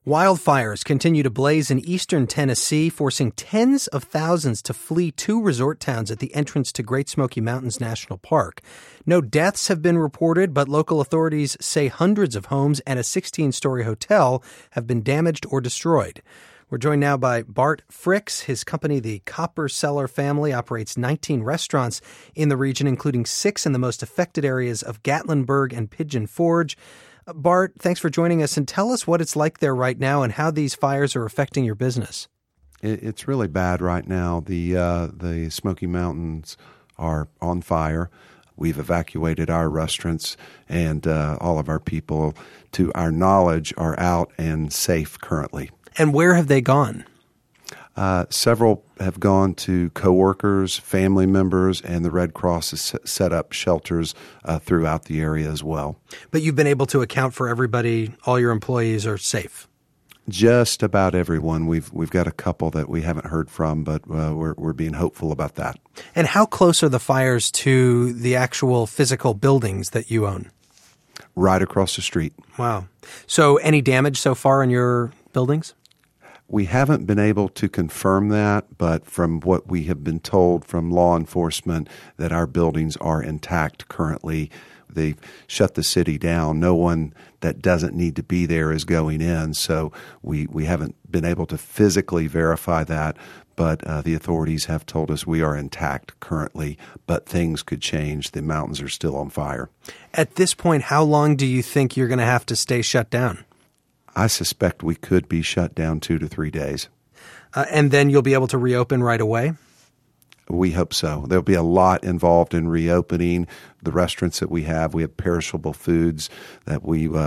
Wildfires continue to blaze in eastern Tennessee, forcing tens of thousands to flee two resort towns at the entrance to Great Smoky Mountains National Park. No deaths have been reported, but local authorities say hundreds of homes and a 16-story hotel have been damaged or destroyed. We're joined now by Bart Fricks. His company, the Copper Cellar Family, operates 19 restaurants in the region, including 6 in the most affected areas of Gatlinburg and Pigeon Forge. Bart, thanks for joining us, and tell us what it's like there right now and how these fires are affecting your business. It's really bad right now. The Smoky Mountains are on fire. We've evacuated our restaurants, and all of our people, to our knowledge, are out and safe currently. And where have they gone? Several have gone to coworkers, family members, and the Red Cross has set up shelters throughout the area as well. But you've been able to account for everybody, all your employees are safe? Just about everyone. We've got a couple that we haven't heard from, but we're being hopeful about that. And how close are the fires to the actual physical buildings that you own? Right across the street. Wow. So any damage so far in your buildings? We haven't been able to confirm that, but from what we have been told from law enforcement, that our buildings are intact currently. They've shut the city down. No one that doesn't need to be there is going in, so we haven't been able to physically verify that, but the authorities have told us we are intact currently, but things could change. The mountains are still on fire. At this point, how long do you think you're going to have to stay shut down? I suspect we could be shut down 2 to 3 days. And then you'll be able to reopen right away? We hope so. There'll be a lot involved in reopening the restaurants that we have. We have perishable foods that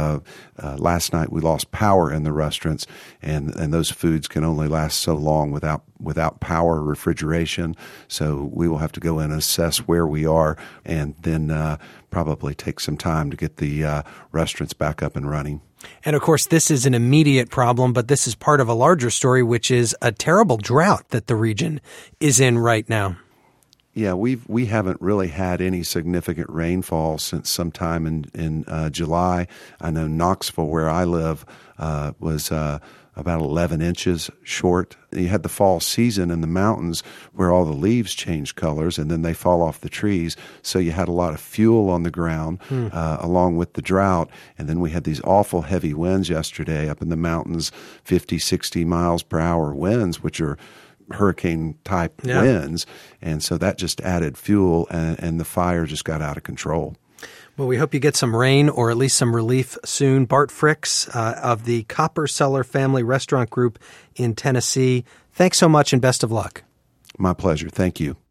last night we lost power in the restaurants, and those foods can only last so long without power refrigeration. So we will have to go in and assess where we are, and then probably take some time to get the restaurants back up and running. And of course, this is an immediate problem, but this is part of a larger story, which is a terrible drought that the region is in right now. Yeah, we haven't really had any significant rainfall since sometime in July. I know Knoxville, where I live, was about 11 inches short. You had the fall season in the mountains where all the leaves change colors and then they fall off the trees. So you had a lot of fuel on the ground along with the drought. And then we had these awful heavy winds yesterday up in the mountains, 50, 60 miles per hour winds, which are hurricane-type winds. And so that just added fuel, and the fire just got out of control. Well, we hope you get some rain or at least some relief soon. Bart Fricks of the Copper Cellar Family Restaurant Group in Tennessee, thanks so much and best of luck. My pleasure. Thank you.